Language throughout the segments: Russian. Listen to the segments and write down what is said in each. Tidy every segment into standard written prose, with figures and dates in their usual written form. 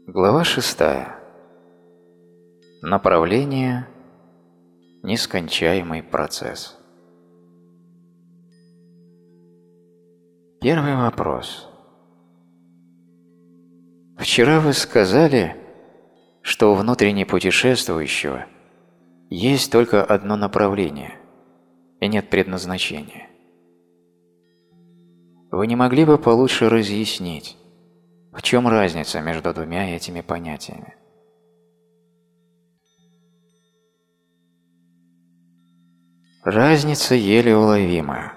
Глава 6. Направление – нескончаемый процесс. Первый вопрос. Вчера вы сказали, что у внутренне путешествующего есть только одно направление и нет предназначения. Вы не могли бы получше разъяснить, в чем разница между двумя этими понятиями? Разница еле уловима.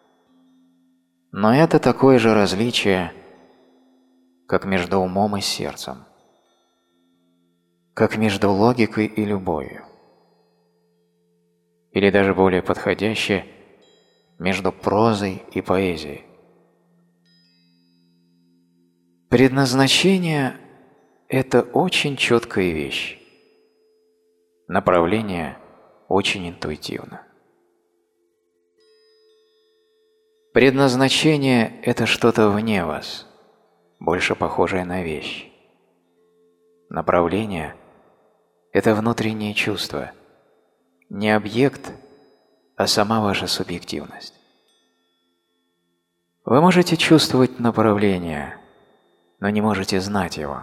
Но это такое же различие, как между умом и сердцем, как между логикой и любовью, или даже более подходяще, между прозой и поэзией. Предназначение – это очень четкая вещь. Направление очень интуитивно. Предназначение – это что-то вне вас, больше похожее на вещь. Направление – это внутреннее чувство, не объект, а сама ваша субъективность. Вы можете чувствовать направление, но не можете знать его.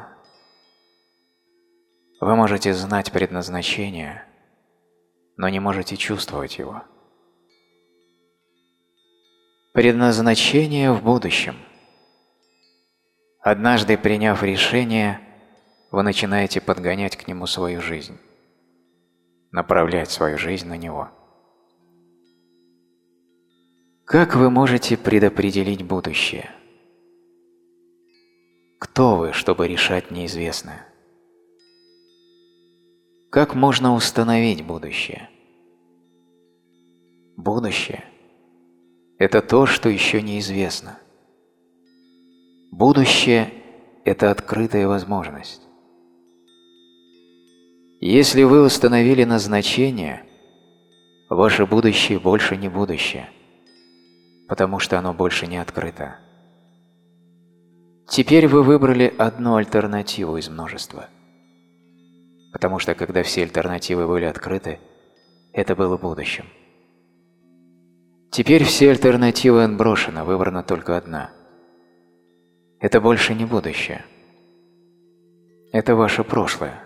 Вы можете знать предназначение, но не можете чувствовать его. Предназначение в будущем. Однажды приняв решение, вы начинаете подгонять к нему свою жизнь, направлять свою жизнь на него. Как вы можете предопределить будущее? Кто вы, чтобы решать неизвестное? Как можно установить будущее? Будущее – это то, что еще неизвестно. Будущее – это открытая возможность. Если вы установили назначение, ваше будущее больше не будущее, потому что оно больше не открыто. Теперь вы выбрали одну альтернативу из множества, потому что когда все альтернативы были открыты, это было будущим. Теперь все альтернативы отброшены, выбрана только одна. Это больше не будущее. Это ваше прошлое.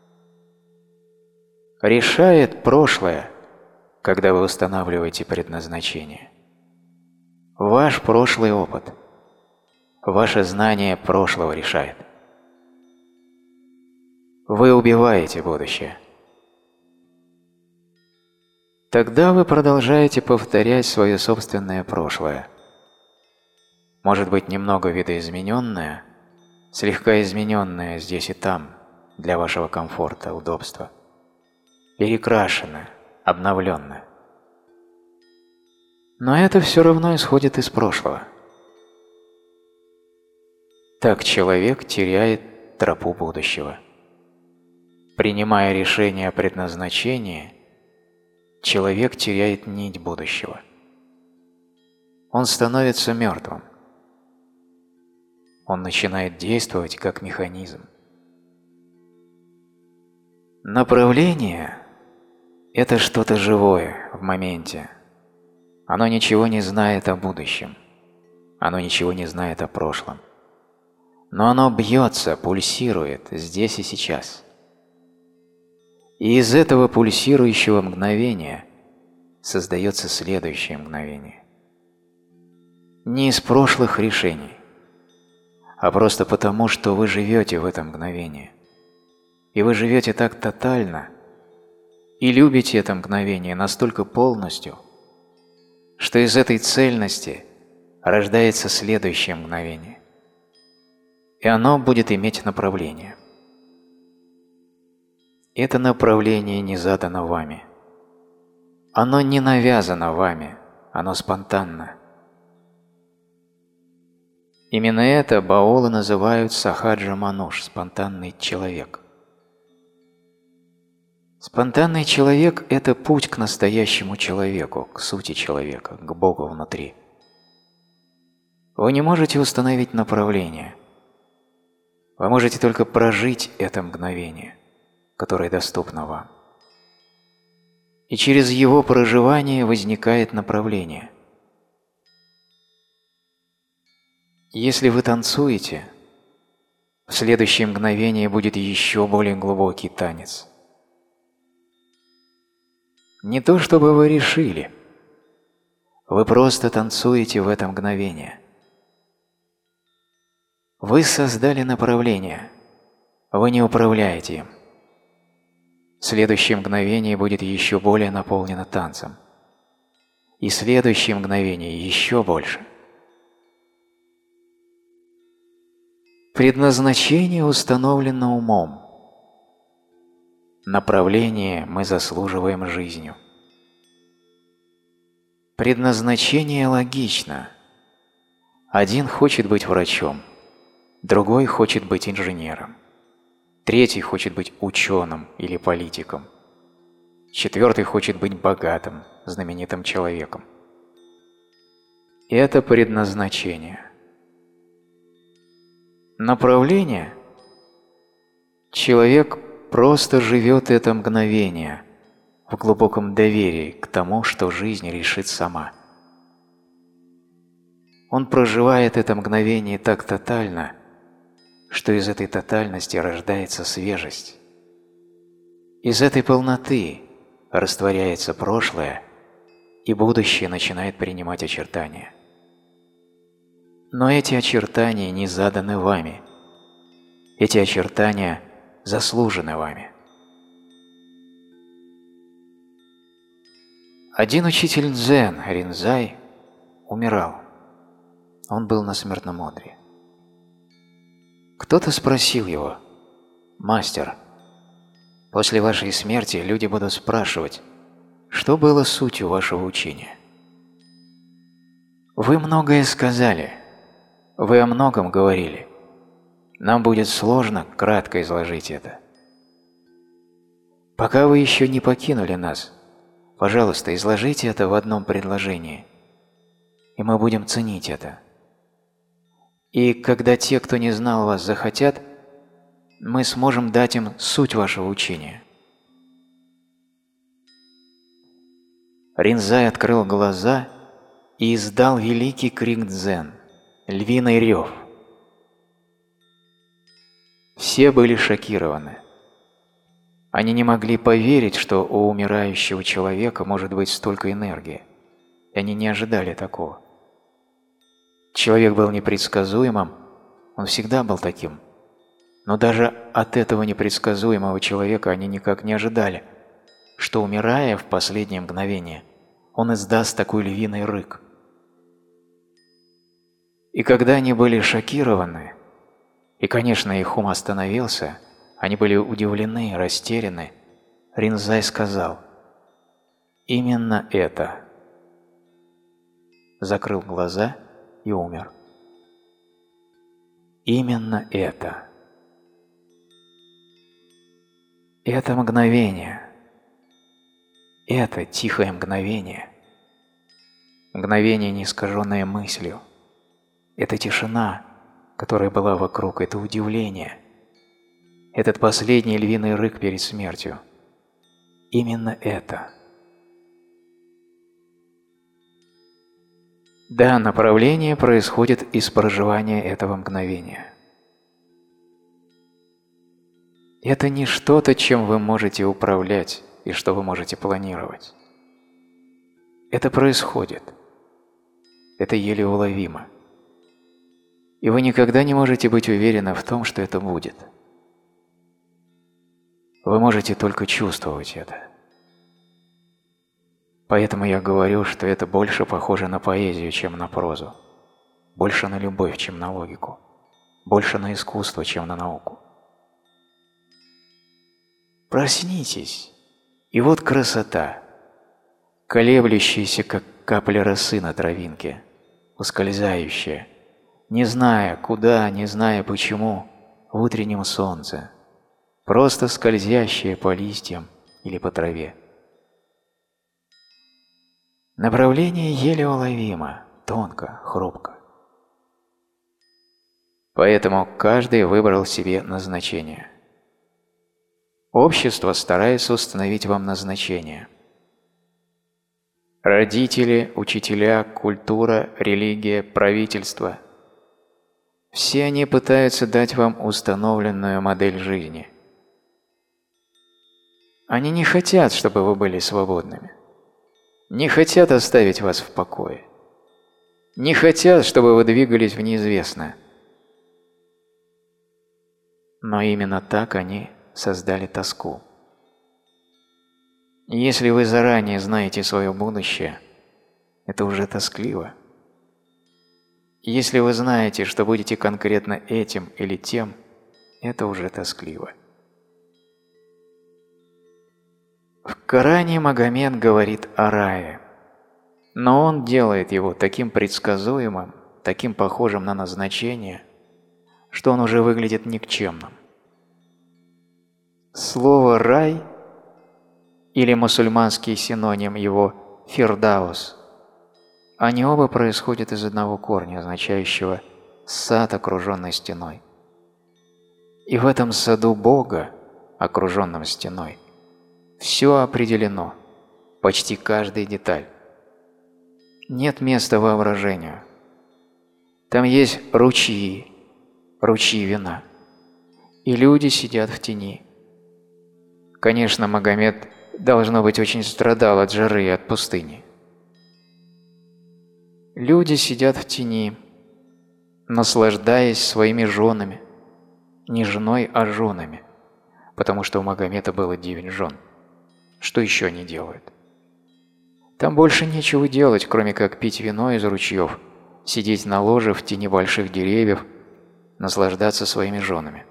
Решает прошлое, когда вы устанавливаете предназначение. Ваш прошлый опыт. Ваше знание прошлого решает. Вы убиваете будущее. Тогда вы продолжаете повторять свое собственное прошлое. Может быть, немного видоизмененное, слегка измененное здесь и там, для вашего комфорта, удобства. Перекрашенное, обновленное. Но это все равно исходит из прошлого. Так человек теряет тропу будущего. Принимая решение о предназначении, человек теряет нить будущего. Он становится мертвым. Он начинает действовать как механизм. Направление – это что-то живое в моменте. Оно ничего не знает о будущем. Оно ничего не знает о прошлом. Но оно бьется, пульсирует здесь и сейчас. И из этого пульсирующего мгновения создается следующее мгновение. Не из прошлых решений, а просто потому, что вы живете в это мгновение. И вы живете так тотально и любите это мгновение настолько полностью, что из этой цельности рождается следующее мгновение. И оно будет иметь направление. Это направление не задано вами. Оно не навязано вами, оно спонтанно. Именно это баолы называют сахаджа мануш, спонтанный человек. Спонтанный человек – это путь к настоящему человеку, к сути человека, к Богу внутри. Вы не можете установить направление. Вы можете только прожить это мгновение, которое доступно вам. И через его проживание возникает направление. Если вы танцуете, в следующее мгновение будет еще более глубокий танец. Не то чтобы вы решили, вы просто танцуете в это мгновение. Вы создали направление, вы не управляете им. Следующее мгновение будет еще более наполнено танцем. И следующее мгновение еще больше. Предназначение установлено умом. Направление мы заслуживаем жизнью. Предназначение логично. Один хочет быть врачом, другой хочет быть инженером, третий хочет быть ученым или политиком, четвертый хочет быть богатым, знаменитым человеком. Это предназначение. Направление. Человек просто живет это мгновение в глубоком доверии к тому, что жизнь решит сама. Он проживает это мгновение так тотально, что из этой тотальности рождается свежесть. Из этой полноты растворяется прошлое, и будущее начинает принимать очертания. Но эти очертания не заданы вами. Эти очертания заслужены вами. Один учитель дзен, Ринзай, умирал. Он был на смертном одре. Кто-то спросил его: «Мастер, после вашей смерти люди будут спрашивать, что было сутью вашего учения? Вы многое сказали, вы о многом говорили. Нам будет сложно кратко изложить это. Пока вы еще не покинули нас, пожалуйста, изложите это в одном предложении, и мы будем ценить это. И когда те, кто не знал вас, захотят, мы сможем дать им суть вашего учения». Ринзай открыл глаза и издал великий крик дзен, львиный рев. Все были шокированы. Они не могли поверить, что у умирающего человека может быть столько энергии, и они не ожидали такого. Человек был непредсказуемым, он всегда был таким, но даже от этого непредсказуемого человека они никак не ожидали, что, умирая в последнее мгновение, он издаст такой львиный рык. И когда они были шокированы, и, конечно, их ум остановился, они были удивлены, растеряны, Ринзай сказал: «Именно это». Закрыл глаза и умер. Именно это. Это мгновение. Это тихое мгновение. Мгновение, не искаженное мыслью. Это тишина, которая была вокруг, это удивление. Этот последний львиный рык перед смертью. Именно это. Да, направление происходит из проживания этого мгновения. Это не что-то, чем вы можете управлять и что вы можете планировать. Это происходит. Это еле уловимо. И вы никогда не можете быть уверены в том, что это будет. Вы можете только чувствовать это. Поэтому я говорю, что это больше похоже на поэзию, чем на прозу, больше на любовь, чем на логику, больше на искусство, чем на науку. Проснитесь, и вот красота, колеблющаяся, как капля росы на травинке, ускользающая, не зная куда, не зная почему, в утреннем солнце, просто скользящая по листьям или по траве. Направление еле уловимо, тонко, хрупко. Поэтому каждый выбрал себе назначение. Общество старается установить вам назначение. Родители, учителя, культура, религия, правительство – все они пытаются дать вам установленную модель жизни. Они не хотят, чтобы вы были свободными. Не хотят оставить вас в покое. Не хотят, чтобы вы двигались в неизвестное. Но именно так они создали тоску. Если вы заранее знаете свое будущее, это уже тоскливо. Если вы знаете, что будете конкретно этим или тем, это уже тоскливо. В Коране Магомед говорит о рае, но он делает его таким предсказуемым, таким похожим на назначение, что он уже выглядит никчемным. Слово «рай» или мусульманский синоним его «фирдаус», они оба происходят из одного корня, означающего «сад, окруженный стеной». И в этом саду Бога, окруженном стеной, все определено, почти каждая деталь. Нет места воображению. Там есть ручьи вина, и люди сидят в тени. Конечно, Магомед, должно быть, очень страдал от жары и от пустыни. Люди сидят в тени, наслаждаясь своими женами, не женой, а женами, потому что у Магомеда было 9 жен. Что еще они делают? Там больше нечего делать, кроме как пить вино из ручьев, сидеть на ложе в тени больших деревьев, наслаждаться своими женами.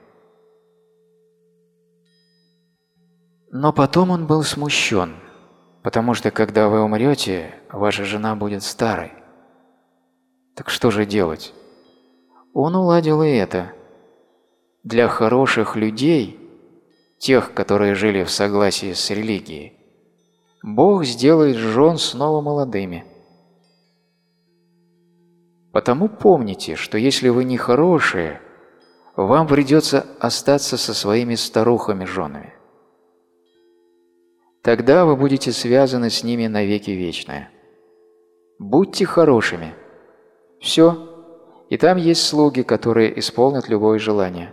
Но потом он был смущен, потому что когда вы умрете, ваша жена будет старой. Так что же делать? Он уладил и это. Для хороших людей, тех, которые жили в согласии с религией, Бог сделает жен снова молодыми. Потому помните, что если вы не хорошие, вам придется остаться со своими старухами-женами. Тогда вы будете связаны с ними навеки вечные. Будьте хорошими. Все. И там есть слуги, которые исполнят любое желание.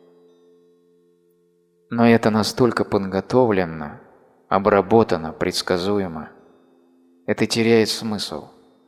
Но это настолько подготовлено, обработано, предсказуемо. Это теряет смысл.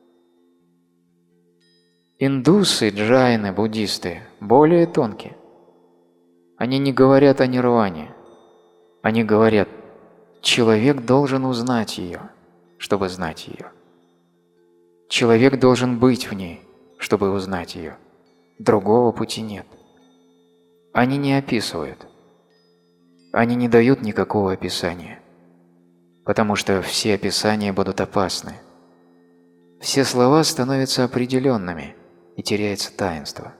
Индусы, джайны, буддисты более тонкие. Они не говорят о нирване. Они говорят, человек должен узнать ее, чтобы знать ее. Человек должен быть в ней, чтобы узнать ее. Другого пути нет. Они не описывают. Они не дают никакого описания, потому что все описания будут опасны. Все слова становятся определенными, и теряется таинство.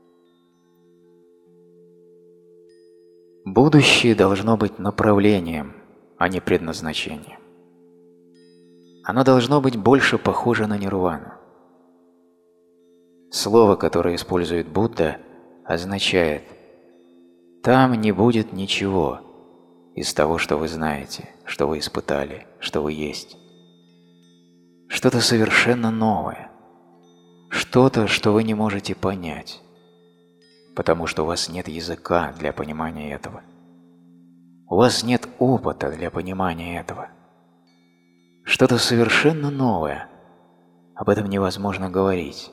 Будущее должно быть направлением, а не предназначением. Оно должно быть больше похоже на нирвану. Слово, которое использует Будда, означает «там не будет ничего из того, что вы знаете, что вы испытали, что вы есть». Что-то совершенно новое, что-то, что вы не можете понять, потому что у вас нет языка для понимания этого. У вас нет опыта для понимания этого. Что-то совершенно новое, об этом невозможно говорить.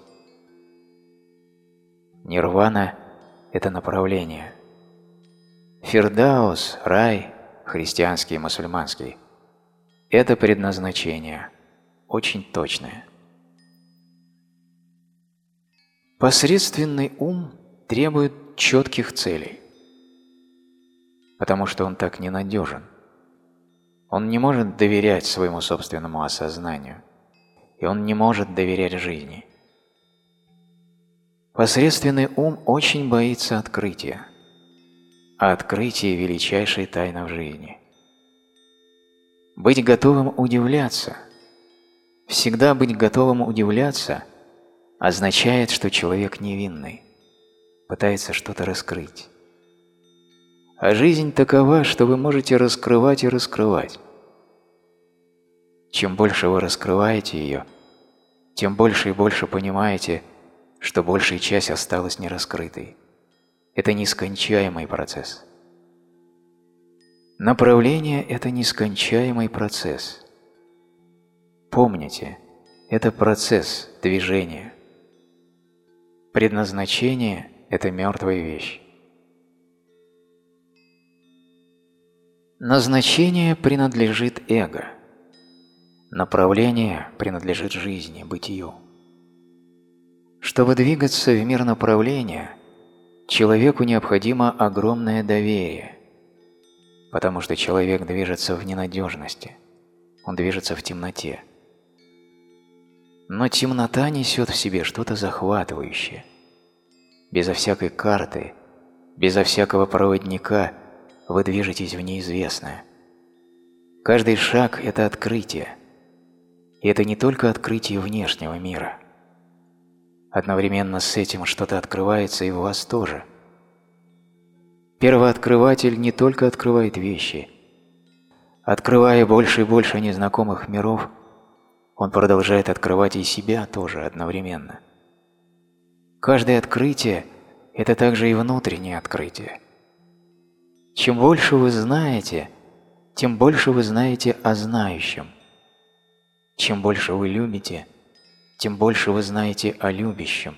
Нирвана – это направление. Фирдаус, рай, христианский и мусульманский – это предназначение, очень точное. Посредственный ум требует четких целей, потому что он так ненадежен. Он не может доверять своему собственному осознанию, и он не может доверять жизни. Посредственный ум очень боится открытия, а открытие – величайшая тайна в жизни. Быть готовым удивляться, всегда быть готовым удивляться означает, что человек невинный. пытается что-то раскрыть. А жизнь такова, что вы можете раскрывать и раскрывать. Чем больше вы раскрываете ее, тем больше и больше понимаете, что большая часть осталась нераскрытой. Это нескончаемый процесс. Направление – это нескончаемый процесс. Помните, это процесс движения. Предназначение – это мертвая вещь. Назначение принадлежит эго. Направление принадлежит жизни, бытию. Чтобы двигаться в мир направления, человеку необходимо огромное доверие, потому что человек движется в ненадежности, он движется в темноте. Но темнота несет в себе что-то захватывающее. Безо всякой карты, безо всякого проводника вы движетесь в неизвестное. Каждый шаг – это открытие. И это не только открытие внешнего мира. Одновременно с этим что-то открывается и в вас тоже. Первооткрыватель не только открывает вещи. Открывая больше и больше незнакомых миров, он продолжает открывать и себя тоже одновременно. Каждое открытие – это также и внутреннее открытие. Чем больше вы знаете, тем больше вы знаете о знающем. Чем больше вы любите, тем больше вы знаете о любящем.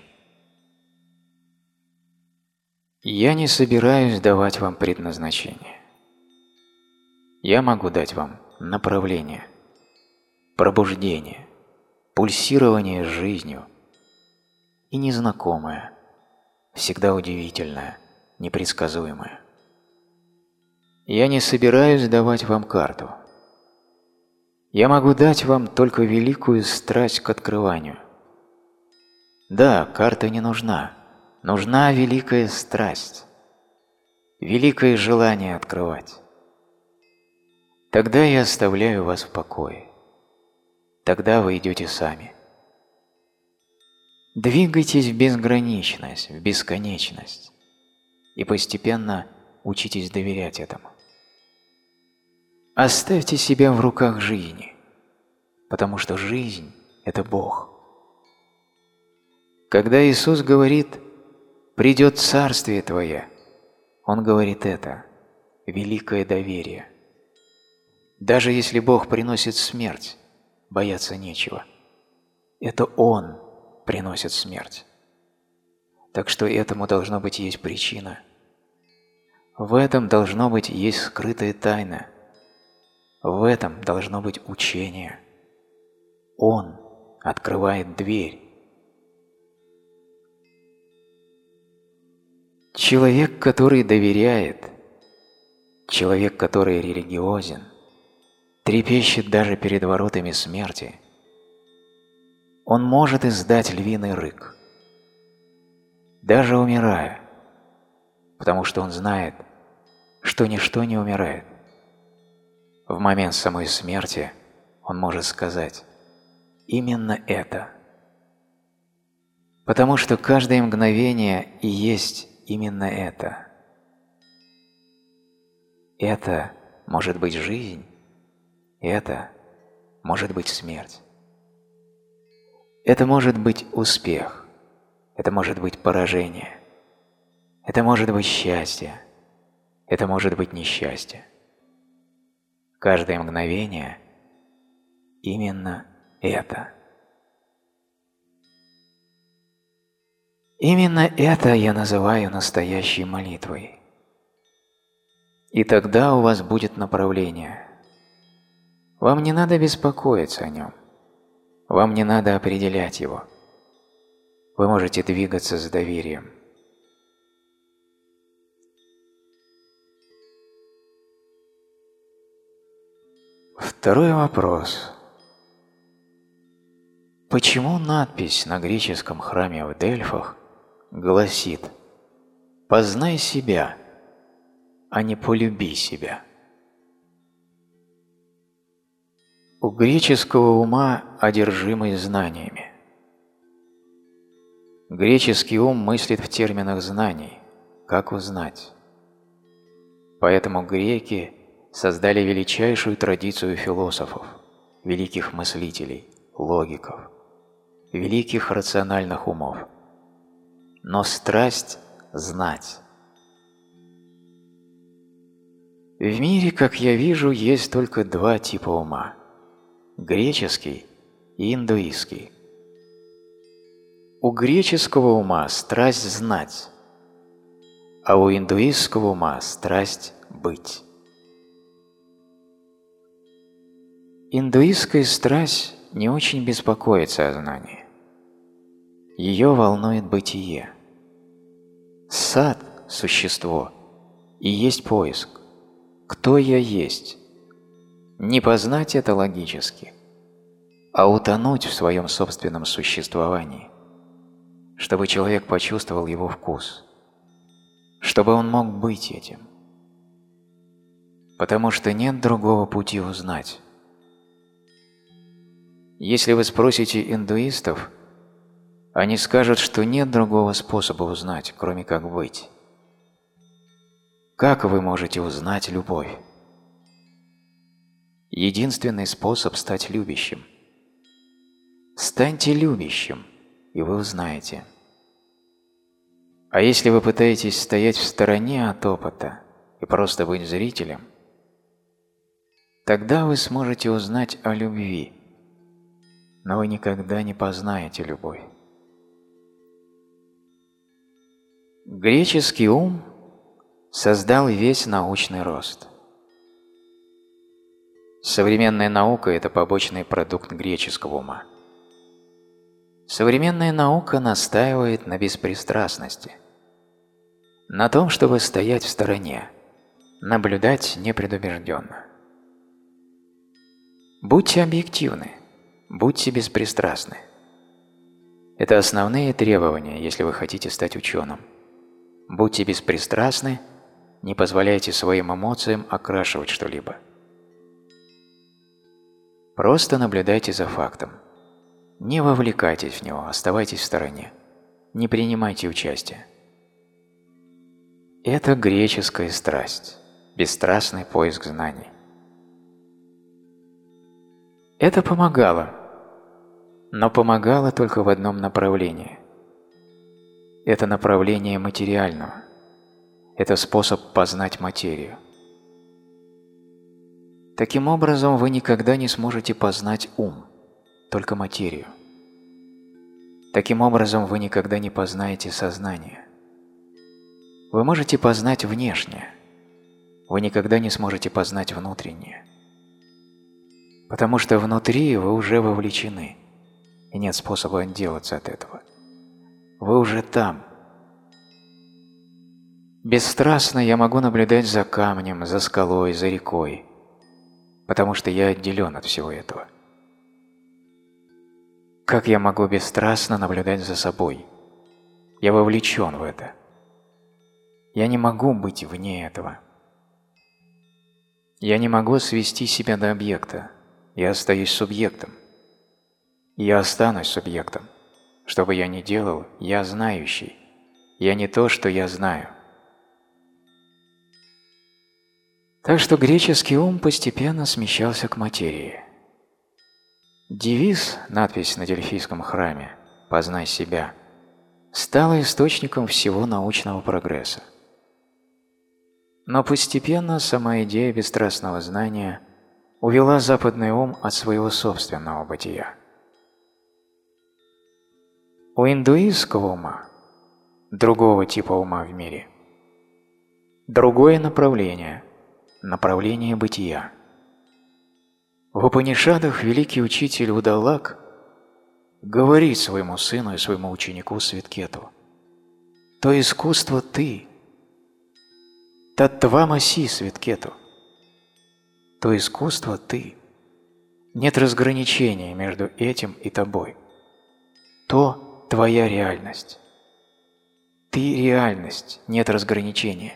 Я не собираюсь давать вам предназначение. Я могу дать вам направление, пробуждение, пульсирование жизнью и незнакомое, всегда удивительное, непредсказуемое. Я не собираюсь давать вам карту. Я могу дать вам только великую страсть к открыванию. Да, карта не нужна. Нужна великая страсть, великое желание открывать. Тогда я оставляю вас в покое. Тогда вы идете сами. Двигайтесь в безграничность, в бесконечность, и постепенно учитесь доверять этому. Оставьте себя в руках жизни, потому что жизнь – это Бог. Когда Иисус говорит «Придет Царствие Твое», Он говорит это – великое доверие. Даже если Бог приносит смерть, бояться нечего. Это Он приносит смерть. Так что этому должно быть есть причина. В этом должно быть есть скрытая тайна. В этом должно быть учение. Он открывает дверь. Человек, который доверяет, человек, который религиозен, трепещет даже перед воротами смерти. Он может издать львиный рык, даже умирая, потому что он знает, что ничто не умирает. В момент самой смерти он может сказать именно это, потому что каждое мгновение и есть именно это. Это может быть жизнь, это может быть смерть. Это может быть успех, это может быть поражение, это может быть счастье, это может быть несчастье. Каждое мгновение именно это. Именно это я называю настоящей молитвой. И тогда у вас будет направление. Вам не надо беспокоиться о нем. Вам не надо определять его. Вы можете двигаться с доверием. Второй вопрос. Почему надпись на греческом храме в Дельфах гласит «Познай себя, а не полюби себя»? У греческого ума одержимый знаниями. Греческий ум мыслит в терминах знаний, как узнать. Поэтому греки создали величайшую традицию философов, великих мыслителей, логиков, великих рациональных умов. Но страсть – знать. В мире, как я вижу, есть только два типа ума – греческий и индуистский. У греческого ума страсть знать, а у индуистского ума страсть быть. Индуистская страсть не очень беспокоится о знании. Ее волнует бытие. Сад, существо, и есть поиск. Кто я есть? Не познать это логически, а утонуть в своем собственном существовании, чтобы человек почувствовал его вкус, чтобы он мог быть этим. Потому что нет другого пути узнать. Если вы спросите индуистов, они скажут, что нет другого способа узнать, кроме как быть. Как вы можете узнать любовь? Единственный способ стать любящим. Станьте любящим, и вы узнаете. А если вы пытаетесь стоять в стороне от опыта и просто быть зрителем, тогда вы сможете узнать о любви, но вы никогда не познаете любовь. Греческий ум создал весь научный рост. Современная наука – это побочный продукт греческого ума. Современная наука настаивает на беспристрастности, на том, чтобы стоять в стороне, наблюдать непредубежденно. Будьте объективны, будьте беспристрастны. Это основные требования, если вы хотите стать ученым. Будьте беспристрастны, не позволяйте своим эмоциям окрашивать что-либо. Просто наблюдайте за фактом. Не вовлекайтесь в него, оставайтесь в стороне. Не принимайте участия. Это греческая страсть, бесстрастный поиск знаний. Это помогало, но помогало только в одном направлении. Это направление материального. Это способ познать материю. Таким образом, вы никогда не сможете познать ум, только материю. Таким образом, вы никогда не познаете сознание. Вы можете познать внешнее, вы никогда не сможете познать внутреннее. Потому что внутри вы уже вовлечены, и нет способа отделаться от этого. Вы уже там. Бесстрастно я могу наблюдать за камнем, за скалой, за рекой, потому что я отделен от всего этого. Как я могу бесстрастно наблюдать за собой? Я вовлечен в это. Я не могу быть вне этого. Я не могу свести себя до объекта. Я остаюсь субъектом. Я останусь субъектом. Что бы я ни делал, я знающий. Я не то, что я знаю. Так что греческий ум постепенно смещался к материи. Девиз, надпись на Дельфийском храме «Познай себя», стала источником всего научного прогресса. Но постепенно сама идея бесстрастного знания увела западный ум от своего собственного бытия. У индуистского ума, другого типа ума в мире, другое направление – направление бытия. В Упанишадах великий учитель Удалак говорит своему сыну и своему ученику Светкету: «То искусство ты, таттвамаси, Светкету, то искусство ты, нет разграничения между этим и тобой, то твоя реальность, ты реальность, нет разграничения».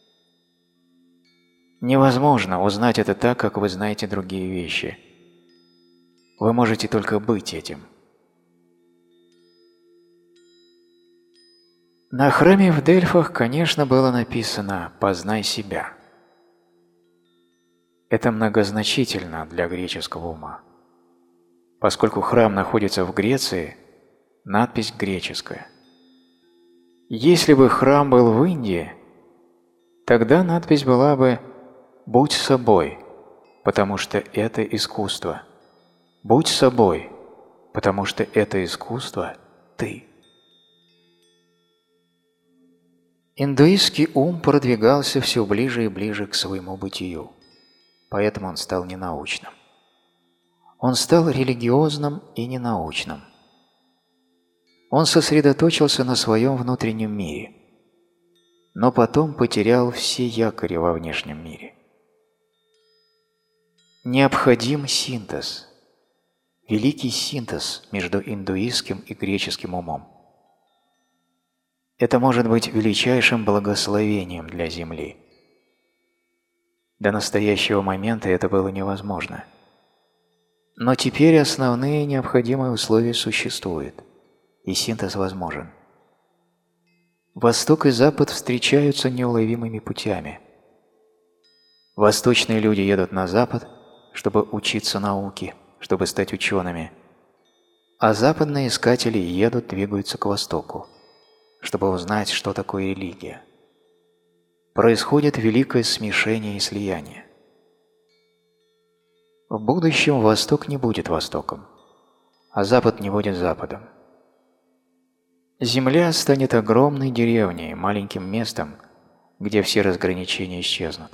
Невозможно узнать это так, как вы знаете другие вещи. Вы можете только быть этим. На храме в Дельфах, конечно, было написано «познай себя». Это многозначительно для греческого ума. Поскольку храм находится в Греции, надпись греческая. Если бы храм был в Индии, тогда надпись была бы «Будь собой, потому что это искусство. Будь собой, потому что это искусство ты». Индуистский ум продвигался все ближе и ближе к своему бытию, поэтому он стал ненаучным. Он стал религиозным и ненаучным. Он сосредоточился на своем внутреннем мире, но потом потерял все якори во внешнем мире. Необходим синтез, великий синтез между индуистским и греческим умом. Это может быть величайшим благословением для Земли. До настоящего момента это было невозможно. Но теперь основные необходимые условия существуют, и синтез возможен. Восток и Запад встречаются неуловимыми путями. Восточные люди едут на Запад, чтобы учиться науке, чтобы стать учеными, а западные искатели едут, двигаются к Востоку, чтобы узнать, что такое религия. Происходит великое смешение и слияние. В будущем Восток не будет Востоком, а Запад не будет Западом. Земля станет огромной деревней, маленьким местом, где все разграничения исчезнут.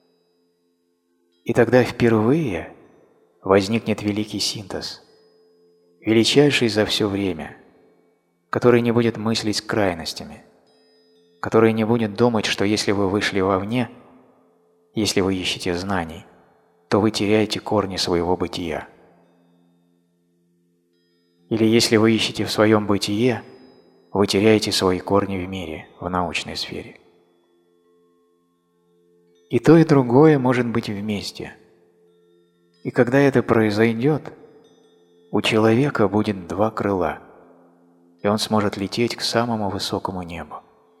И тогда впервые возникнет великий синтез, величайший за все время, который не будет мыслить крайностями, который не будет думать, что если вы вышли вовне, если вы ищете знаний, то вы теряете корни своего бытия. Или если вы ищете в своем бытие, вы теряете свои корни в мире, в научной сфере. И то, и другое может быть вместе. И когда это произойдет, у человека будет два крыла, и он сможет лететь к самому высокому небу.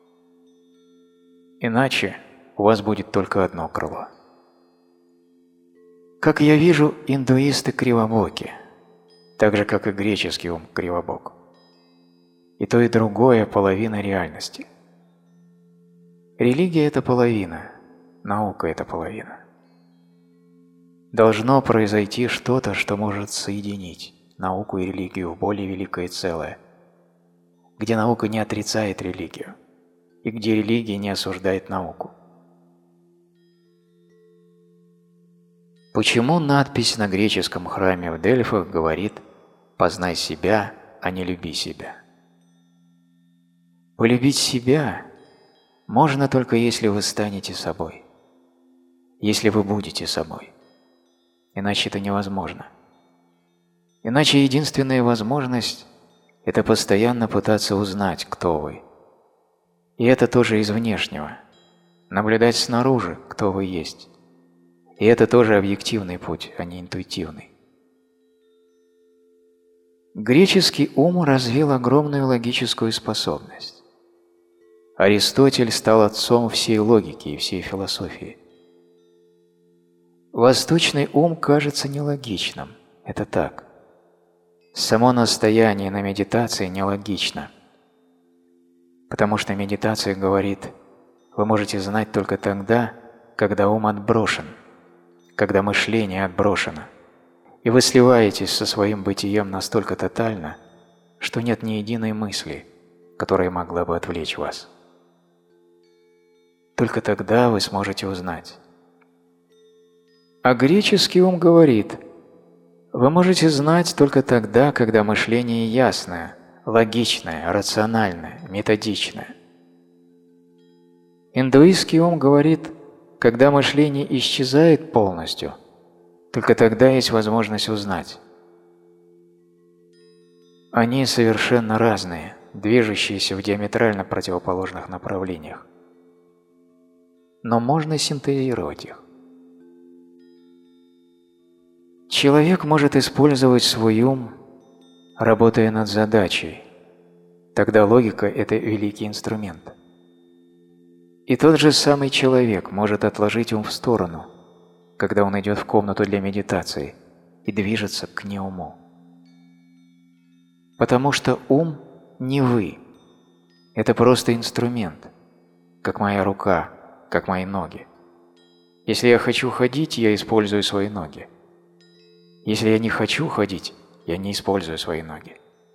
Иначе у вас будет только одно крыло. Как я вижу, индуисты кривобоки, так же, как и греческий ум кривобок. И то, и другое – половина реальности. Религия – это половина, наука – это половина. Должно произойти что-то, что может соединить науку и религию в более великое целое, где наука не отрицает религию, и где религия не осуждает науку. Почему надпись на греческом храме в Дельфах говорит «познай себя, а не люби себя»? Полюбить себя можно только если вы станете собой, если вы будете собой. Иначе это невозможно. Иначе единственная возможность – это постоянно пытаться узнать, кто вы. И это тоже из внешнего. Наблюдать снаружи, кто вы есть. И это тоже объективный путь, а не интуитивный. Греческий ум развил огромную логическую способность. Аристотель стал отцом всей логики и всей философии. Восточный ум кажется нелогичным. Это так. Само настояние на медитации нелогично. Потому что медитация говорит, вы можете знать только тогда, когда ум отброшен, когда мышление отброшено, и вы сливаетесь со своим бытием настолько тотально, что нет ни единой мысли, которая могла бы отвлечь вас. Только тогда вы сможете узнать. А греческий ум говорит, вы можете знать только тогда, когда мышление ясное, логичное, рациональное, методичное. Индуистский ум говорит, когда мышление исчезает полностью, только тогда есть возможность узнать. Они совершенно разные, движущиеся в диаметрально противоположных направлениях. Но можно синтезировать их. Человек может использовать свой ум, работая над задачей, Тогда логика – это великий инструмент. И тот же самый человек может отложить ум в сторону, когда он идет в комнату для медитации и движется к неуму. Потому что ум не вы. Это просто инструмент, как моя рука, как мои ноги. Если я хочу ходить, я использую свои ноги. Если я не хочу ходить, я не использую свои ноги.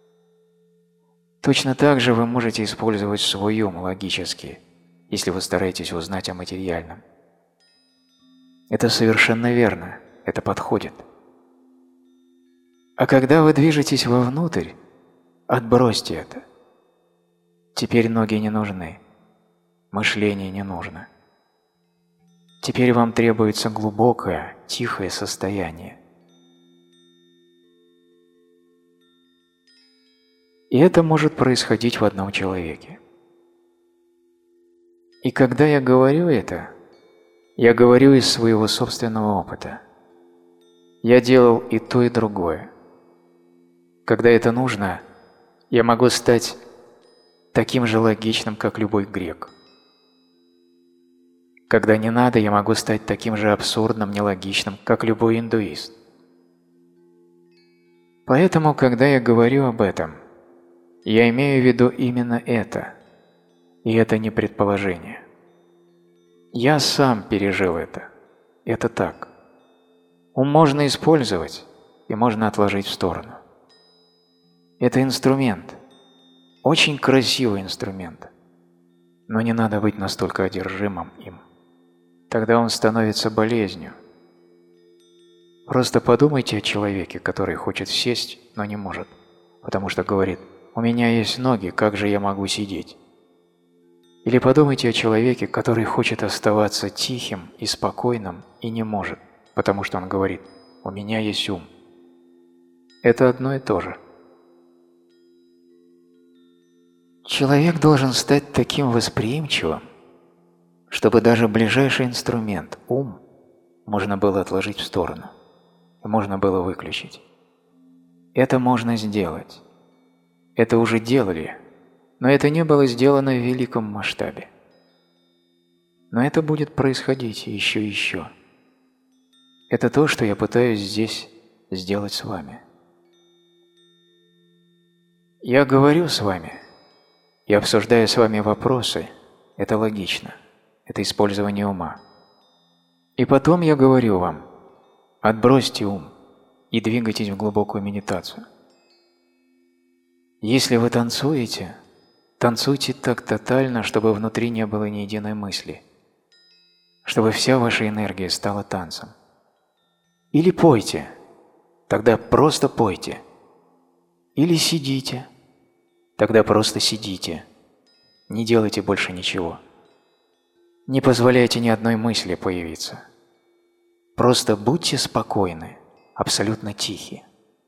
Точно так же вы можете использовать свой ум логически, если вы стараетесь узнать о материальном. Это совершенно верно, это подходит. А когда вы движетесь вовнутрь, отбросьте это. Теперь ноги не нужны, мышление не нужно. Теперь вам требуется глубокое, тихое состояние. И это может происходить в одном человеке. И когда я говорю это, я говорю из своего собственного опыта. Я делал и то, и другое. Когда это нужно, я могу стать таким же логичным, как любой грек. Когда не надо, я могу стать таким же абсурдным, нелогичным, как любой индуист. Поэтому, когда я говорю об этом, я имею в виду именно это, и это не предположение. Я сам пережил это. Это так. Ум можно использовать, и можно отложить в сторону. Это инструмент, очень красивый инструмент, но не надо быть настолько одержимым им. Тогда он становится болезнью. Просто подумайте о человеке, который хочет сесть, но не может, потому что говорит: «У меня есть ноги, как же я могу сидеть?» Или подумайте о человеке, который хочет оставаться тихим и спокойным и не может, потому что он говорит: «У меня есть ум». Это одно и то же. Человек должен стать таким восприимчивым, чтобы даже ближайший инструмент, ум, можно было отложить в сторону, и можно было выключить. Это можно сделать. Это уже делали, но это не было сделано в великом масштабе. Но это будет происходить еще и еще. Это то, что я пытаюсь здесь сделать с вами. Я говорю с вами, я обсуждаю с вами вопросы, это логично, это использование ума. И потом я говорю вам: отбросьте ум и двигайтесь в глубокую медитацию. Если вы танцуете, танцуйте так тотально, чтобы внутри не было ни единой мысли, чтобы вся ваша энергия стала танцем. Или пойте, тогда просто пойте. Или сидите, тогда просто сидите. Не делайте больше ничего. Не позволяйте ни одной мысли появиться. Просто будьте спокойны, абсолютно тихи.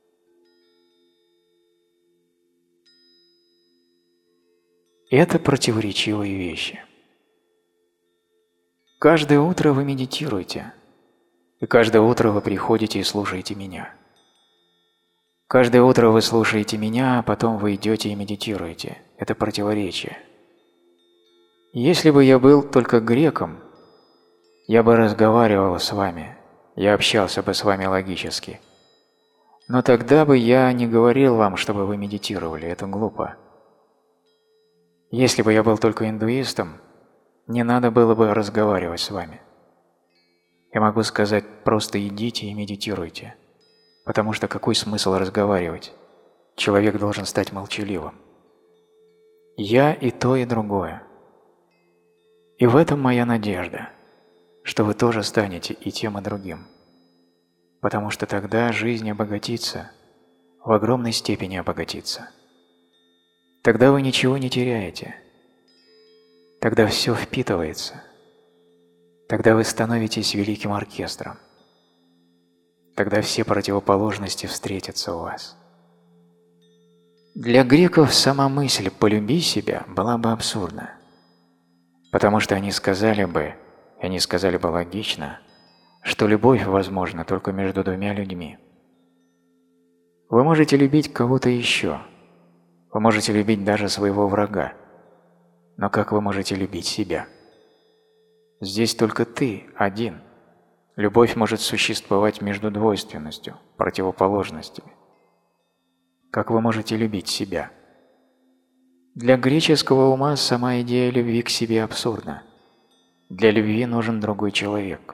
Это противоречивые вещи. Каждое утро вы медитируете, и каждое утро вы приходите и слушаете меня. Каждое утро вы слушаете меня, а потом вы идете и медитируете. Это противоречие. Если бы я был только греком, я бы разговаривал с вами, я общался бы с вами логически. Но тогда бы я не говорил вам, чтобы вы медитировали, это глупо. Если бы я был только индуистом, не надо было бы разговаривать с вами. Я могу сказать: просто идите и медитируйте. Потому что какой смысл разговаривать? Человек должен стать молчаливым. Я и то, и другое. И в этом моя надежда, что вы тоже станете и тем, и другим. Потому что тогда жизнь обогатится, в огромной степени обогатится. Тогда вы ничего не теряете. Тогда все впитывается. Тогда вы становитесь великим оркестром. Тогда все противоположности встретятся у вас. Для греков сама мысль «полюби себя» была бы абсурдна. Потому что они сказали бы логично, что любовь возможна только между двумя людьми. Вы можете любить кого-то еще, Вы можете любить даже своего врага, но как вы можете любить себя? Здесь только ты один. Любовь может существовать между двойственностью, противоположностями. Как вы можете любить себя? Для греческого ума сама идея любви к себе абсурдна. Для любви нужен другой человек.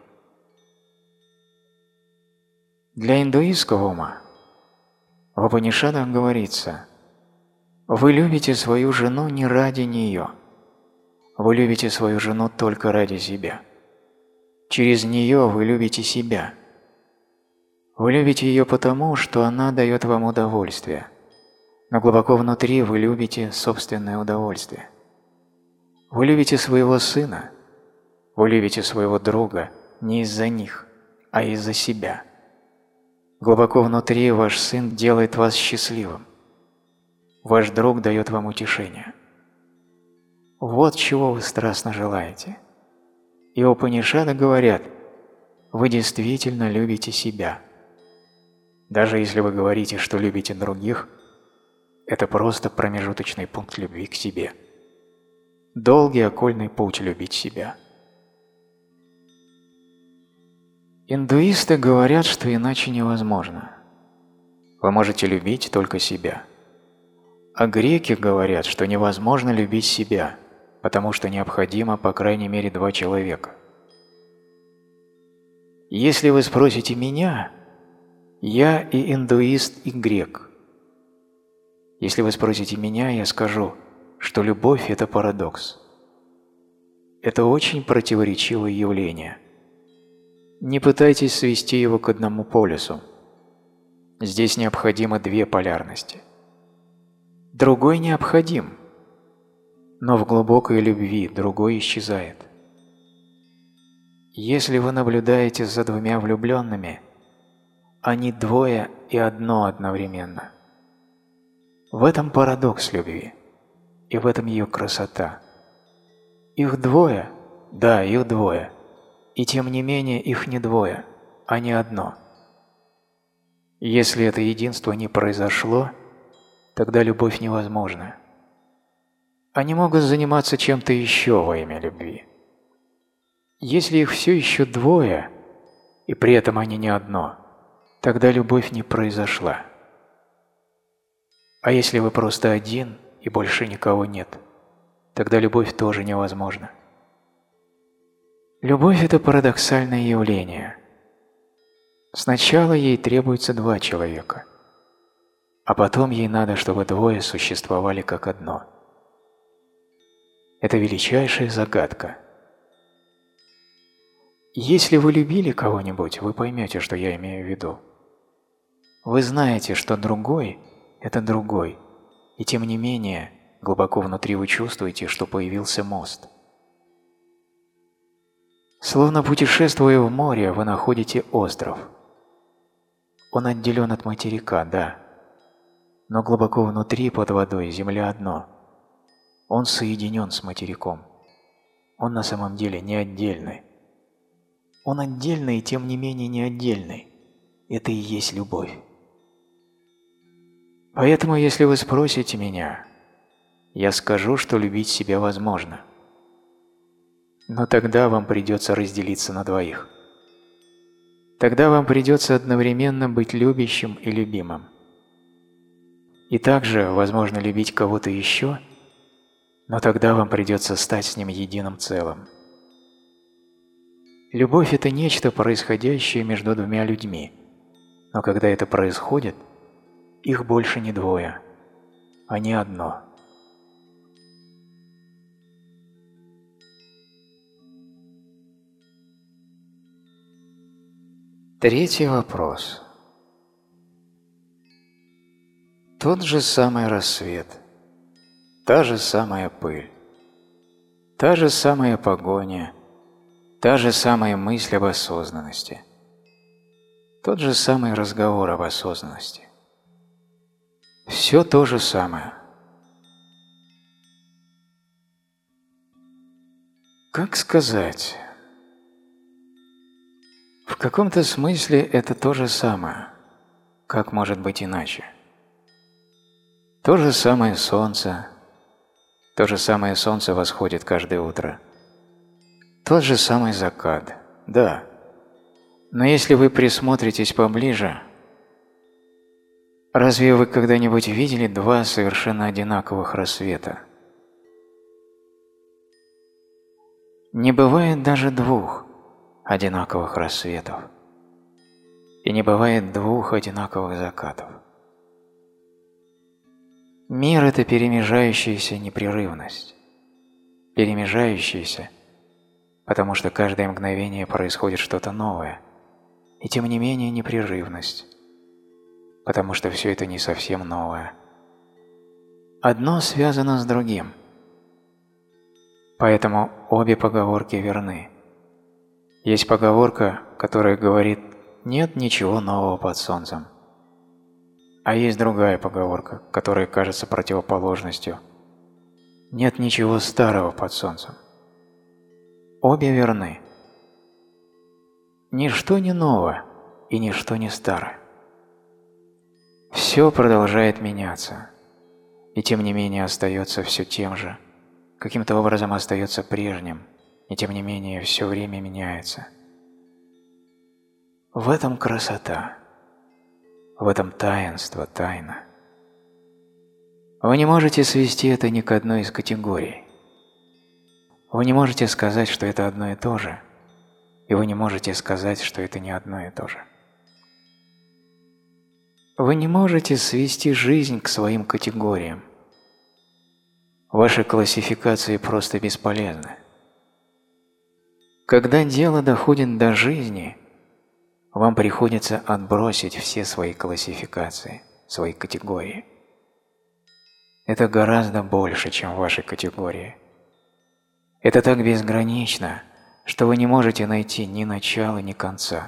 Для индуистского ума в Упанишадах говорится: вы любите свою жену не ради нее. Вы любите свою жену только ради себя. Через нее вы любите себя. Вы любите ее потому, что она дает вам удовольствие, но глубоко внутри вы любите собственное удовольствие. Вы любите своего сына, вы любите своего друга не из-за них, а из-за себя. Глубоко внутри ваш сын делает вас счастливым. Ваш друг дает вам утешение. Вот чего вы страстно желаете. И Упанишады говорят: вы действительно любите себя. Даже если вы говорите, что любите других, это просто промежуточный пункт любви к себе. Долгий окольный путь любить себя. Индуисты говорят, что иначе невозможно. Вы можете любить только себя. А греки говорят, что невозможно любить себя, потому что необходимо по крайней мере 2 человека. Если вы спросите меня, я и индуист, и грек. Если вы спросите меня, я скажу, что любовь – это парадокс. Это очень противоречивое явление. Не пытайтесь свести его к одному полюсу. Здесь необходимо 2 полярности. Другой необходим, но в глубокой любви другой исчезает. Если вы наблюдаете за 2 влюбленными, они 2 и одно одновременно. В этом парадокс любви, и в этом ее красота. Их 2, да, их 2, и тем не менее их не 2, а не одно. Если это единство не произошло, тогда любовь невозможна. Они могут заниматься чем-то еще во имя любви. Если их все еще 2, и при этом они не одно, тогда любовь не произошла. А если вы просто один и больше никого нет, тогда любовь тоже невозможна. Любовь – это парадоксальное явление. Сначала ей требуется 2 человека, а потом ей надо, чтобы 2 существовали как одно. Это величайшая загадка. Если вы любили кого-нибудь, вы поймете, что я имею в виду. Вы знаете, что другой – это другой, и тем не менее глубоко внутри вы чувствуете, что появился мост. Словно путешествуя в море, вы находите остров. Он отделен от материка, да, но глубоко внутри, под водой, земля одно. Он соединен с материком. Он на самом деле не отдельный. Он отдельный и тем не менее не отдельный. Это и есть любовь. Поэтому, если вы спросите меня, я скажу, что любить себя возможно. Но тогда вам придется разделиться на 2. Тогда вам придется одновременно быть любящим и любимым. И также возможно любить кого-то еще, но тогда вам придется стать с ним единым целым. Любовь – это нечто, происходящее между 2 людьми, но когда это происходит, их больше не 2, а не одно. Третий вопрос. Тот же самый рассвет, та же самая пыль, та же самая погоня, та же самая мысль об осознанности, тот же самый разговор об осознанности. Все то же самое. Как сказать? В каком-то смысле это то же самое. Как может быть иначе? То же самое солнце восходит каждое утро. Тот же самый закат, да. Но если вы присмотритесь поближе, разве вы когда-нибудь видели два совершенно одинаковых рассвета? Не бывает даже двух одинаковых рассветов. И не бывает двух одинаковых закатов. Мир – это перемежающаяся непрерывность. Перемежающаяся, потому что каждое мгновение происходит что-то новое, и тем не менее непрерывность, потому что все это не совсем новое. Одно связано с другим. Поэтому обе поговорки верны. Есть поговорка, которая говорит «нет ничего нового под солнцем». А есть другая поговорка, которая кажется противоположностью «нет ничего старого под солнцем». Обе верны. Ничто не ново и ничто не старо. Все продолжает меняться, и тем не менее остается все тем же, каким-то образом остается прежним, и тем не менее все время меняется. В этом красота, в этом таинство, тайна. Вы не можете свести это ни к одной из категорий. Вы не можете сказать, что это одно и то же, и вы не можете сказать, что это не одно и то же. Вы не можете свести жизнь к своим категориям. Ваши классификации просто бесполезны. Когда дело доходит до жизни, вам приходится отбросить все свои классификации, свои категории. Это гораздо больше, чем ваши категории. Это так безгранично, что вы не можете найти ни начала, ни конца.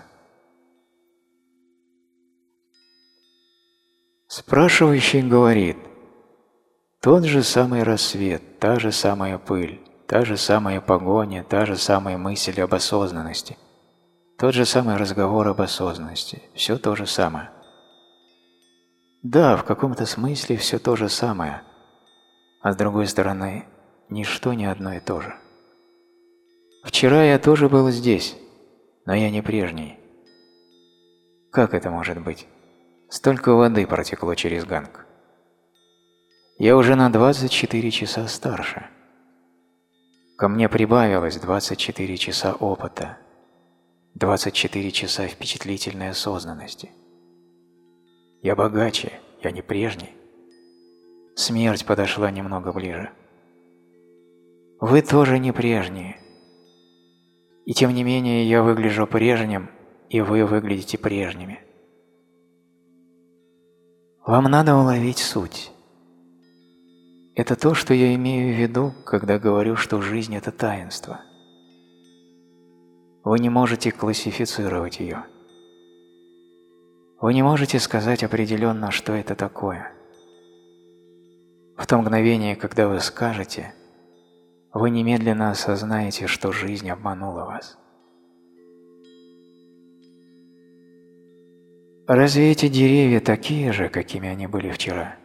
Спрашивающий говорит: тот же самый рассвет, та же самая пыль, та же самая погоня, та же самая мысль об осознанности, тот же самый разговор об осознанности, все то же самое. Да, в каком-то смысле все то же самое, а с другой стороны, ничто не одно и то же. Вчера я тоже был здесь, но я не прежний. Как это может быть? Столько воды протекло через Ганг. Я уже на 24 часа старше. Ко мне прибавилось 24 часа опыта, 24 часа впечатлительной осознанности. Я богаче, я не прежний. Смерть подошла немного ближе. Вы тоже не прежние. И тем не менее я выгляжу прежним, и вы выглядите прежними. Вам надо уловить суть. Это то, что я имею в виду, когда говорю, что жизнь – это таинство. Вы не можете классифицировать ее. Вы не можете сказать определенно, что это такое. В то мгновение, когда вы скажете, вы немедленно осознаете, что жизнь обманула вас. Разве эти деревья такие же, какими они были вчера?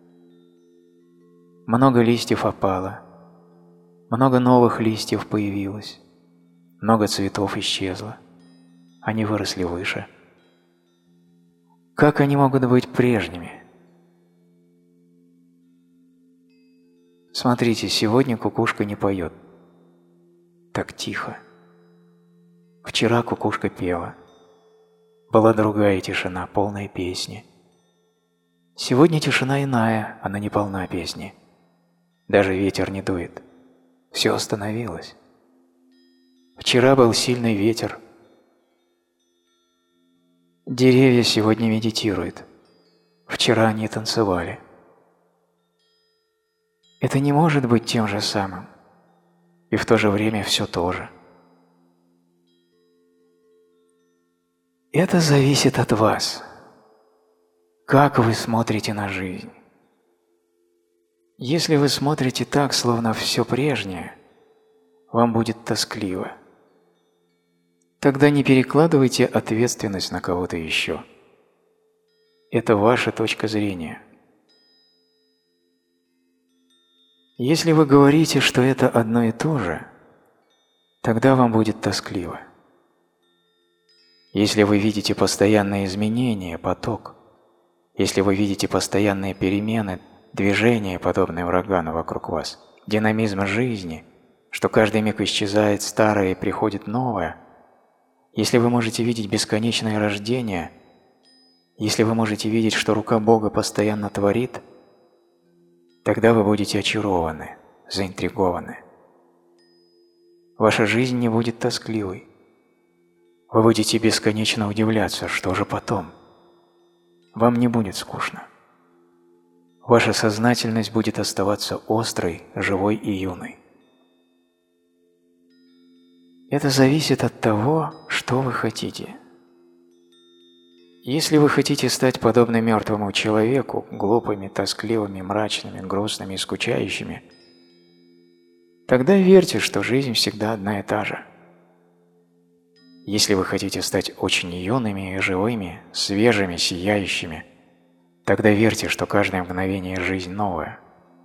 Много листьев опало, много новых листьев появилось, много цветов исчезло, они выросли выше. Как они могут быть прежними? Смотрите, сегодня кукушка не поет. Так тихо. Вчера кукушка пела. Была другая тишина, полная песни. Сегодня тишина иная, она не полна песни. Даже ветер не дует. Все остановилось. Вчера был сильный ветер. Деревья сегодня медитируют. Вчера они танцевали. Это не может быть тем же самым. И в то же время все то же. Это зависит от вас. Как вы смотрите на жизнь? Если вы смотрите так, словно все прежнее, вам будет тоскливо. Тогда не перекладывайте ответственность на кого-то еще. Это ваша точка зрения. Если вы говорите, что это одно и то же, тогда вам будет тоскливо. Если вы видите постоянные изменения, поток, если вы видите постоянные перемены, движения, подобные урагану вокруг вас, динамизм жизни, что каждый миг исчезает старое и приходит новое, если вы можете видеть бесконечное рождение, если вы можете видеть, что рука Бога постоянно творит, тогда вы будете очарованы, заинтригованы. Ваша жизнь не будет тоскливой. Вы будете бесконечно удивляться, что же потом. Вам не будет скучно. Ваша сознательность будет оставаться острой, живой и юной. Это зависит от того, что вы хотите. Если вы хотите стать подобны мертвому человеку, глупыми, тоскливыми, мрачными, грустными и скучающими, тогда верьте, что жизнь всегда одна и та же. Если вы хотите стать очень юными и живыми, свежими, сияющими, тогда верьте, что каждое мгновение жизнь новая.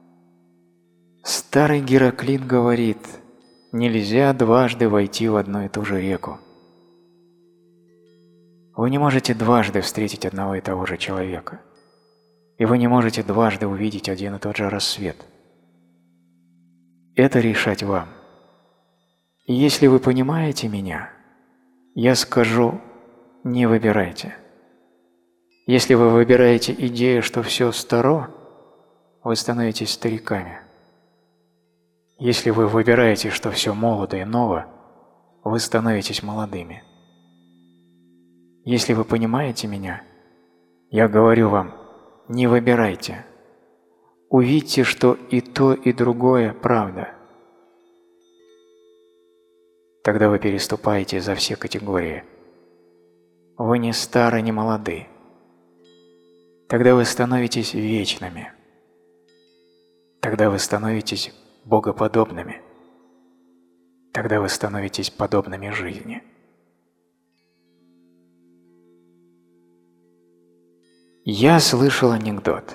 Старый Гераклит говорит: нельзя дважды войти в одну и ту же реку. Вы не можете дважды встретить одного и того же человека, и вы не можете дважды увидеть один и тот же рассвет. Это решать вам. И если вы понимаете меня, я скажу: не выбирайте. Если вы выбираете идею, что все старо, вы становитесь стариками. Если вы выбираете, что все молодо и ново, вы становитесь молодыми. Если вы понимаете меня, я говорю вам: не выбирайте. Увидьте, что и то, и другое правда. Тогда вы переступаете за все категории. Вы не стары, не молоды. Тогда вы становитесь вечными. Тогда вы становитесь богоподобными. Тогда вы становитесь подобными жизни. Я слышал анекдот.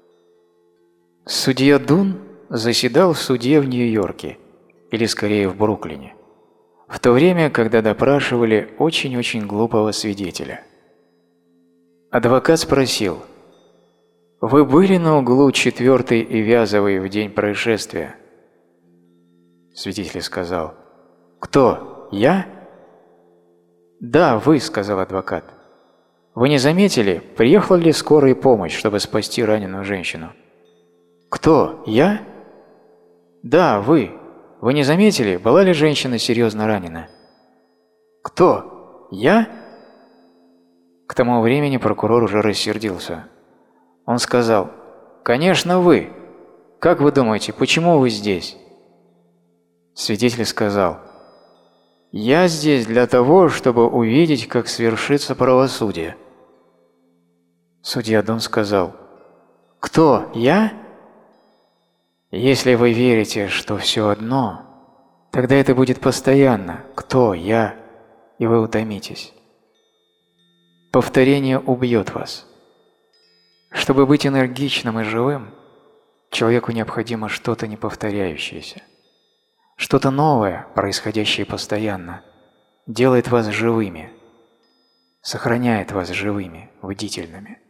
Судья Дун заседал в суде в Нью-Йорке, или скорее в Бруклине, в то время, когда допрашивали очень-очень глупого свидетеля. Адвокат спросил: «Вы были на углу 4-й и Вязовой в день происшествия?» Свидетель сказал: «Кто? Я?» «Да, вы», — сказал адвокат. «Вы не заметили, приехала ли скорая помощь, чтобы спасти раненую женщину?» «Кто? Я?» «Да, вы. Вы не заметили, была ли женщина серьезно ранена?» «Кто? Я?» К тому времени прокурор уже рассердился. Он сказал: «Конечно, вы. Как вы думаете, почему вы здесь?» Свидетель сказал: «Я здесь для того, чтобы увидеть, как свершится правосудие». Судья Дун сказал: «Кто? Я?» Если вы верите, что все одно, тогда это будет постоянно «кто? Я?» и вы утомитесь. Повторение убьет вас. Чтобы быть энергичным и живым, человеку необходимо что-то неповторяющееся. Что-то новое, происходящее постоянно, делает вас живыми, сохраняет вас живыми, бдительными.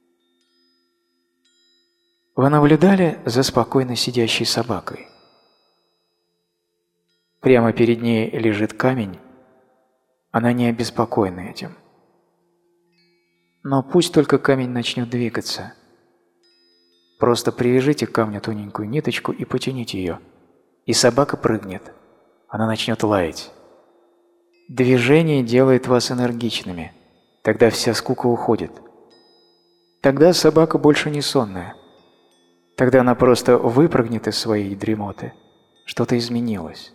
Вы наблюдали за спокойно сидящей собакой? Прямо перед ней лежит камень, она не обеспокоена этим. Но пусть только камень начнет двигаться. Просто привяжите к камню тоненькую ниточку и потяните ее, и собака прыгнет, она начнет лаять. Движение делает вас энергичными, тогда вся скука уходит. Тогда собака больше не сонная. Тогда она просто выпрыгнет из своей дремоты. Что-то изменилось.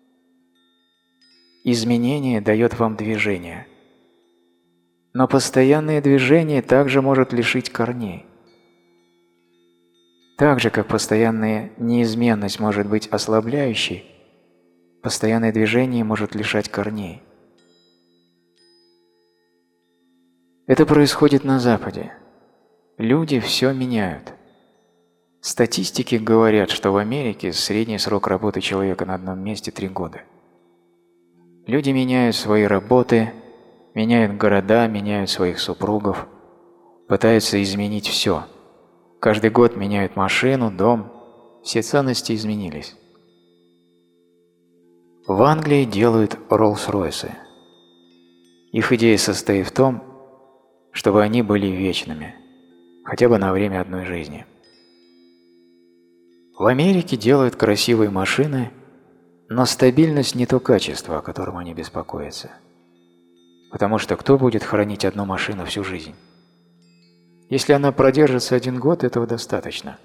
Изменение дает вам движение. Но постоянное движение также может лишить корней. Так же, как постоянная неизменность может быть ослабляющей, постоянное движение может лишать корней. Это происходит на Западе. Люди все меняют. Статистики говорят, что в Америке средний срок работы человека на одном месте 3 года. Люди меняют свои работы, меняют города, меняют своих супругов, пытаются изменить все. Каждый год меняют машину, дом, все ценности изменились. В Англии делают Роллс-Ройсы. Их идея состоит в том, чтобы они были вечными, хотя бы на время одной жизни. В Америке делают красивые машины, но стабильность не то качество, о котором они беспокоятся. Потому что кто будет хранить одну машину всю жизнь? Если она продержится 1 год, этого достаточно.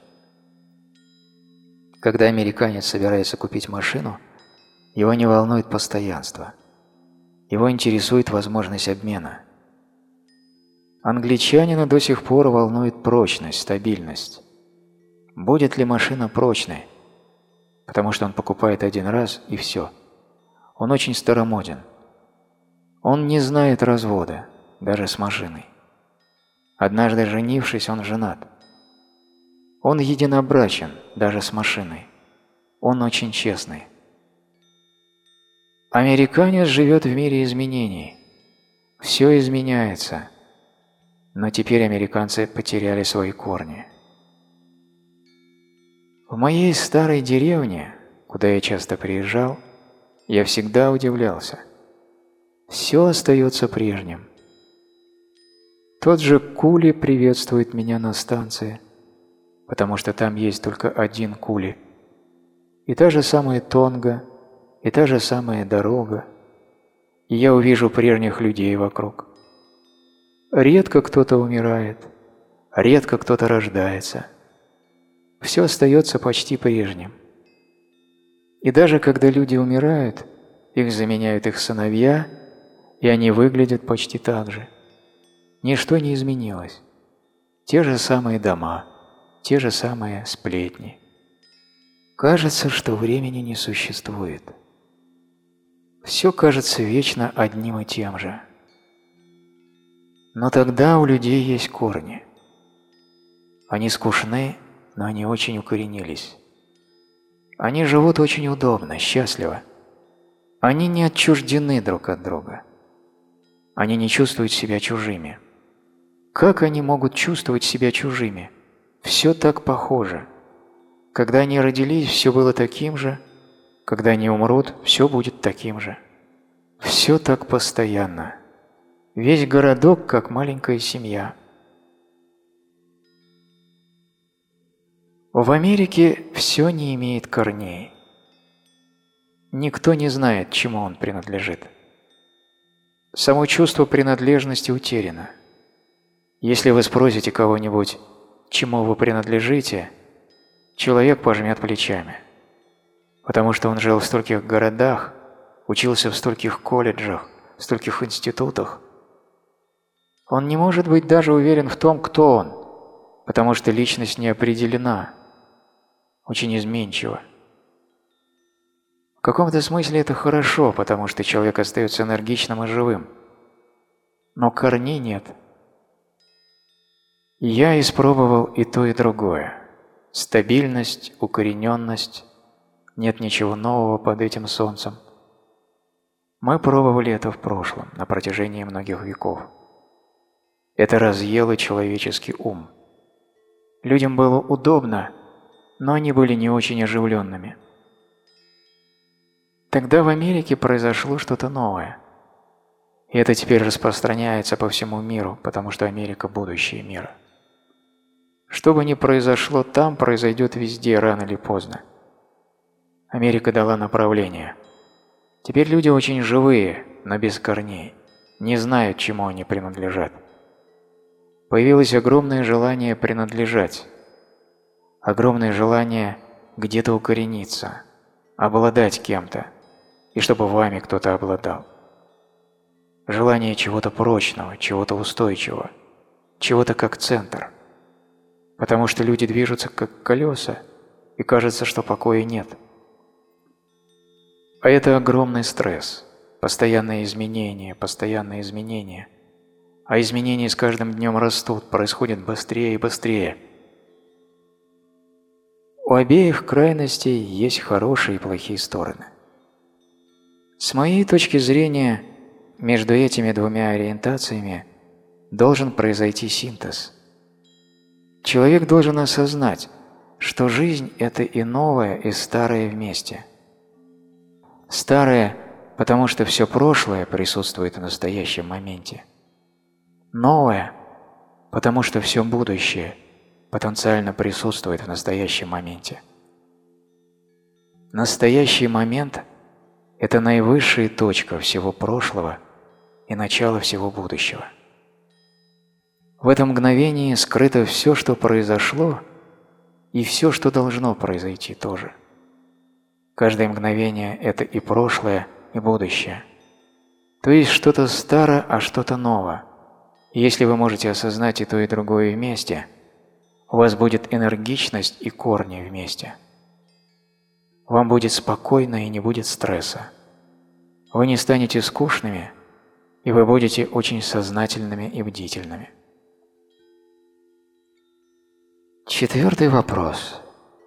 Когда американец собирается купить машину, его не волнует постоянство. Его интересует возможность обмена. Англичанина до сих пор волнует прочность, стабильность. Будет ли машина прочной? Потому что он покупает 1 раз и все. Он очень старомоден. Он не знает развода, даже с машиной. Однажды женившись, он женат. Он единобрачен, даже с машиной. Он очень честный. Американец живет в мире изменений. Все изменяется. Но теперь американцы потеряли свои корни. В моей старой деревне, куда я часто приезжал, я всегда удивлялся. Все остается прежним. Тот же Кули приветствует меня на станции, потому что там есть только 1 Кули. И та же самая Тонга, и та же самая дорога. И я увижу прежних людей вокруг. Редко кто-то умирает, редко кто-то рождается. Все остается почти прежним. И даже когда люди умирают, их заменяют их сыновья, и они выглядят почти так же. Ничто не изменилось. Те же самые дома, те же самые сплетни. Кажется, что времени не существует. Все кажется вечно одним и тем же. Но тогда у людей есть корни. Они скучны, но они очень укоренились. Они живут очень удобно, счастливо. Они не отчуждены друг от друга. Они не чувствуют себя чужими. Как они могут чувствовать себя чужими? Все так похоже. Когда они родились, все было таким же. Когда они умрут, все будет таким же. Все так постоянно. Весь городок, как маленькая семья. В Америке все не имеет корней. Никто не знает, чему он принадлежит. Само чувство принадлежности утеряно. Если вы спросите кого-нибудь, чему вы принадлежите, человек пожмет плечами. Потому что он жил в стольких городах, учился в стольких колледжах, в стольких институтах. Он не может быть даже уверен в том, кто он, потому что личность не определена, очень изменчива. В каком-то смысле это хорошо, потому что человек остается энергичным и живым. Но корней нет. Я испробовал и то, и другое. Стабильность, укорененность. Нет ничего нового под этим солнцем. Мы пробовали это в прошлом, на протяжении многих веков. Это разъело человеческий ум. Людям было удобно, но они были не очень оживленными. Тогда в Америке произошло что-то новое. И это теперь распространяется по всему миру, потому что Америка – будущее мира. Что бы ни произошло там, произойдет везде, рано или поздно. Америка дала направление. Теперь люди очень живые, но без корней, не знают, чему они принадлежат. Появилось огромное желание принадлежать, огромное желание где-то укорениться, обладать кем-то, и чтобы вами кто-то обладал. Желание чего-то прочного, чего-то устойчивого, чего-то как центр. Потому что люди движутся как колеса, и кажется, что покоя нет. А это огромный стресс, постоянные изменения, постоянные изменения. А изменения с каждым днем растут, происходят быстрее и быстрее. У обеих крайностей есть хорошие и плохие стороны. С моей точки зрения, между этими двумя ориентациями должен произойти синтез. Человек должен осознать, что жизнь – это и новое, и старое вместе. Старое, потому что все прошлое присутствует в настоящем моменте. Новое, потому что все будущее потенциально присутствует в настоящем моменте. Настоящий момент – это наивысшая точка всего прошлого и начало всего будущего. В этом мгновении скрыто все, что произошло, и все, что должно произойти тоже. Каждое мгновение – это и прошлое, и будущее. То есть что-то старо, а что-то ново. И если вы можете осознать и то, и другое вместе, у вас будет энергичность и корни вместе. Вам будет спокойно и не будет стресса. Вы не станете скучными, и вы будете очень сознательными и бдительными. Четвертый вопрос.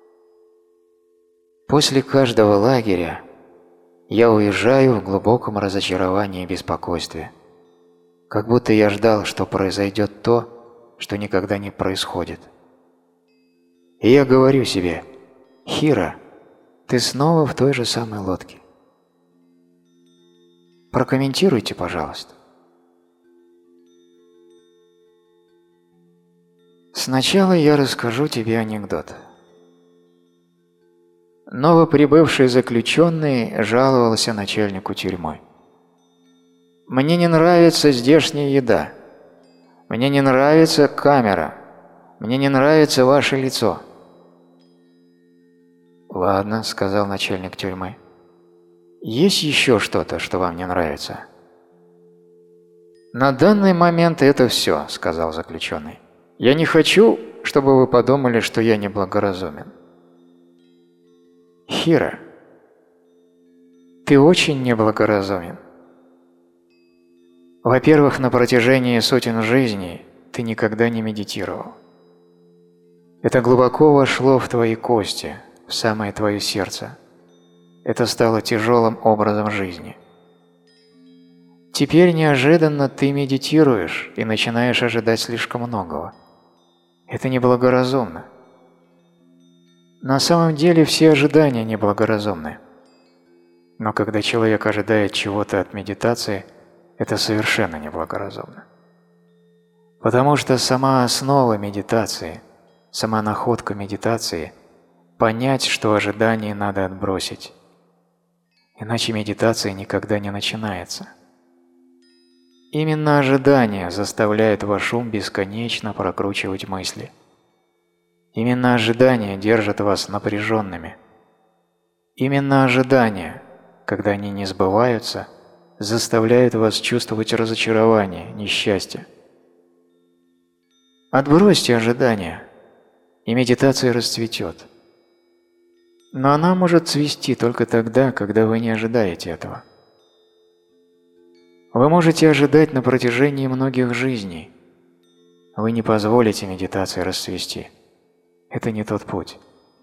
После каждого лагеря я уезжаю в глубоком разочаровании и беспокойстве, как будто я ждал, что произойдет то, что никогда не происходит. И я говорю себе: «Хиро, ты снова в той же самой лодке». Прокомментируйте, пожалуйста. Сначала я расскажу тебе анекдот. Новоприбывший заключенный жаловался начальнику тюрьмы. «Мне не нравится здешняя еда. Мне не нравится камера. Мне не нравится ваше лицо». «Ладно», — сказал начальник тюрьмы. «Есть еще что-то, что вам не нравится?» «На данный момент это все», — сказал заключенный. «Я не хочу, чтобы вы подумали, что я неблагоразумен». «Хиро, ты очень неблагоразумен. Во-первых, на протяжении сотен жизней ты никогда не медитировал. Это глубоко вошло в твои кости, в самое твое сердце. Это стало тяжелым образом жизни. Теперь неожиданно ты медитируешь и начинаешь ожидать слишком многого. Это неблагоразумно. На самом деле все ожидания неблагоразумны. Но когда человек ожидает чего-то от медитации, это совершенно неблагоразумно. Потому что сама основа медитации, сама находка медитации – понять, что ожидание надо отбросить. Иначе медитация никогда не начинается. Именно ожидание заставляет ваш ум бесконечно прокручивать мысли. Именно ожидание держит вас напряженными. Именно ожидание, когда они не сбываются, заставляет вас чувствовать разочарование, несчастье. Отбросьте ожидания, и медитация расцветет. Но она может цвести только тогда, когда вы не ожидаете этого. Вы можете ожидать на протяжении многих жизней. Вы не позволите медитации расцвести. Это не тот путь.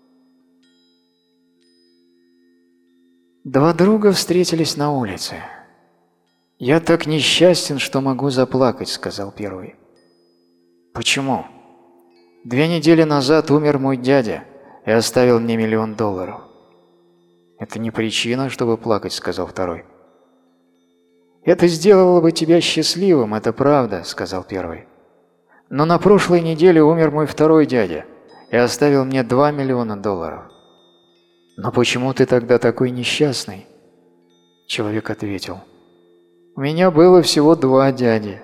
Два друга встретились на улице. «Я так несчастен, что могу заплакать», — сказал первый. «Почему?» «2 недели назад умер мой дядя и оставил мне $1 миллион». «Это не причина, чтобы плакать», — сказал второй. «Это сделало бы тебя счастливым, это правда», — сказал первый. «Но на прошлой неделе умер мой второй дядя и оставил мне $2 миллиона». «Но почему ты тогда такой несчастный?» Человек ответил: «У меня было всего 2 дяди».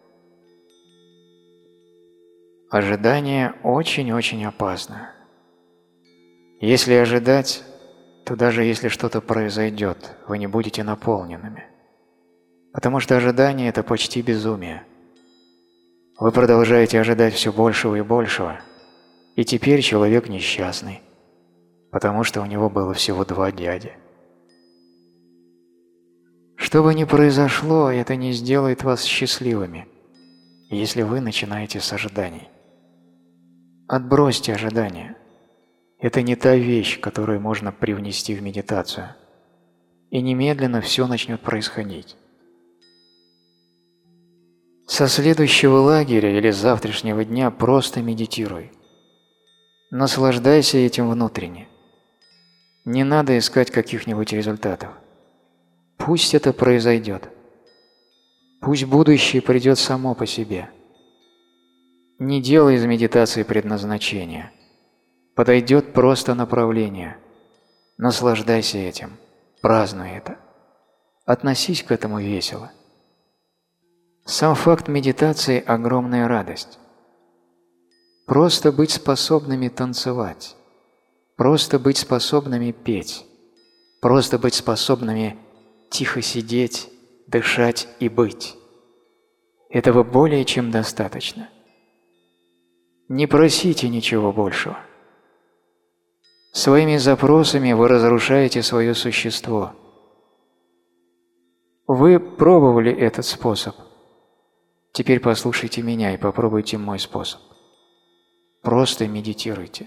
Ожидание очень-очень опасно. Если ожидать, то даже если что-то произойдет, вы не будете наполненными. Потому что ожидание – это почти безумие. Вы продолжаете ожидать все большего и большего, и теперь человек несчастный, потому что у него было всего 2 дяди. Что бы ни произошло, это не сделает вас счастливыми, если вы начинаете с ожиданий. Отбросьте ожидания. Это не та вещь, которую можно привнести в медитацию, и немедленно все начнет происходить. Со следующего лагеря или с завтрашнего дня просто медитируй. Наслаждайся этим внутренне. Не надо искать каких-нибудь результатов. Пусть это произойдет. Пусть будущее придет само по себе. Не делай из медитации предназначения. Подойдет просто направление. Наслаждайся этим. Празднуй это. Относись к этому весело. Сам факт медитации – огромная радость. Просто быть способными танцевать, просто быть способными петь, просто быть способными тихо сидеть, дышать и быть. Этого более чем достаточно. Не просите ничего большего. Своими запросами вы разрушаете свое существо. Вы пробовали этот способ. Теперь послушайте меня и попробуйте мой способ. Просто медитируйте.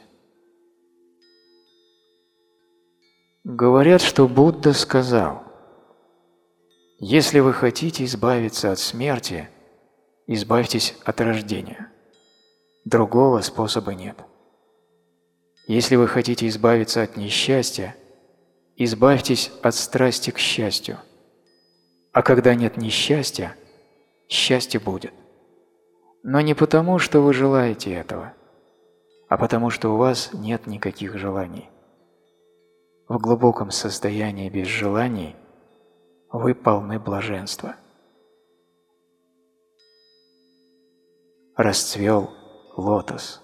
Говорят, что Будда сказал: если вы хотите избавиться от смерти, избавьтесь от рождения. Другого способа нет. Если вы хотите избавиться от несчастья, избавьтесь от страсти к счастью. А когда нет несчастья, счастье будет. Но не потому, что вы желаете этого, а потому, что у вас нет никаких желаний. В глубоком состоянии без желаний вы полны блаженства. Расцвел лотос.